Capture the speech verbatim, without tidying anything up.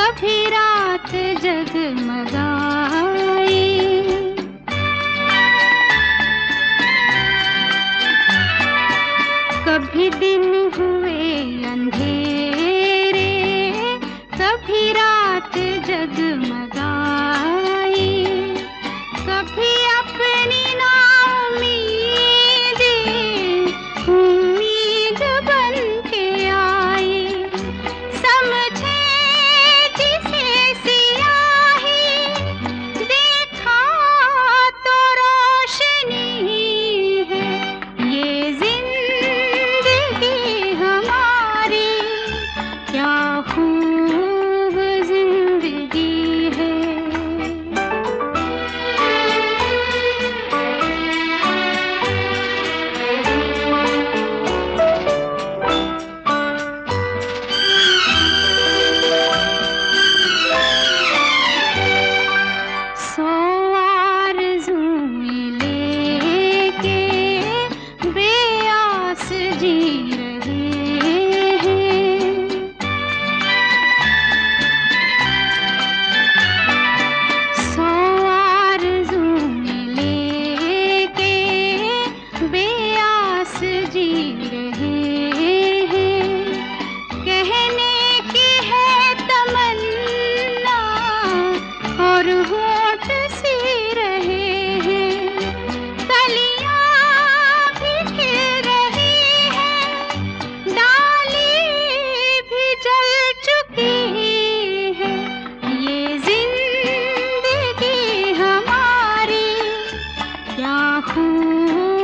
कभी रात जगमगाए। कभी दिन हुए अंधेरे, कभी रात जगमगाई, कभी अपनी नाउम्मीदें उम्मीद बन के आई। समझे जिसे सियाही, देखा तो रोशनी है। ये जिंदगी हमारी क्या खूब जिंदगी है। सौ आरज़ूएं लेके बेआस जी रहे हैं। सौ आरज़ूएं लेके बेआस जी रहे हैं। कहने की है तमन्ना और होठ सी रहे हैं। कलियां भी खिल रही हैं, डाली भी जल चुकी है। ये जिंदगी हमारी क्या खूब